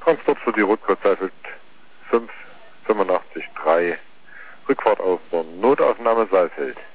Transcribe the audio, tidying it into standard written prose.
Transport für die Rotcode Seifeld 5 85 3. Rückfahrt auf der Notaufnahme Saalfeld.